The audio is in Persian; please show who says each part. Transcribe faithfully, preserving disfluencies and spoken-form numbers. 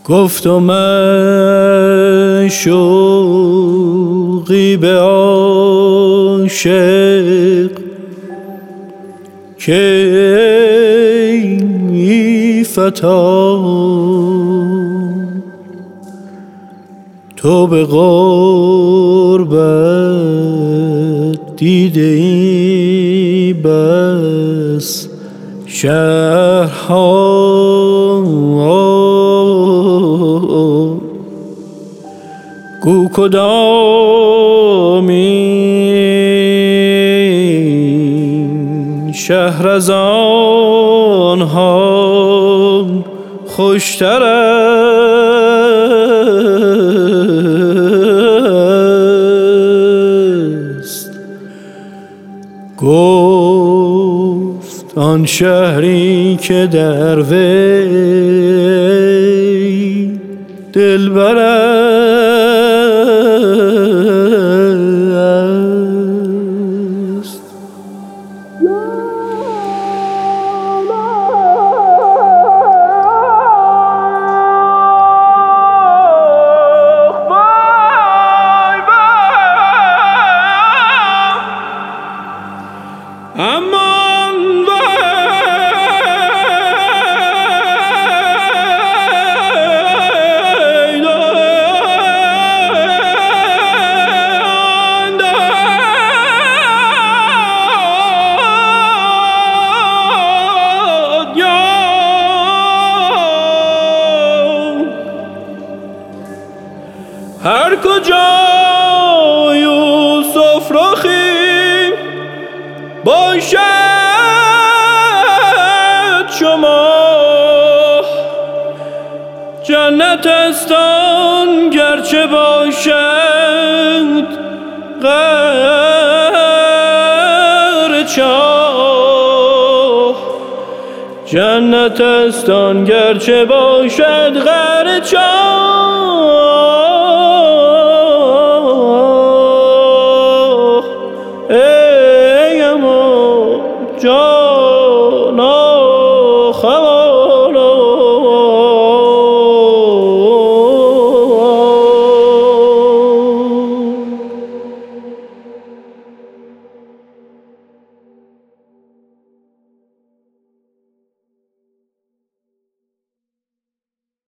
Speaker 1: گفتم من شوقی به عاشق که ای فتا تو به غربت دیده ای بس شهرها گو کدامین شهر از آنها خوشتر است؟ گفت آن شهری که در وی دلبر است. امان هر کجا یوسف رخی باشد شما جنت است آن گرچه باشد غر چاه جنت است آن گرچه باشد غر چاه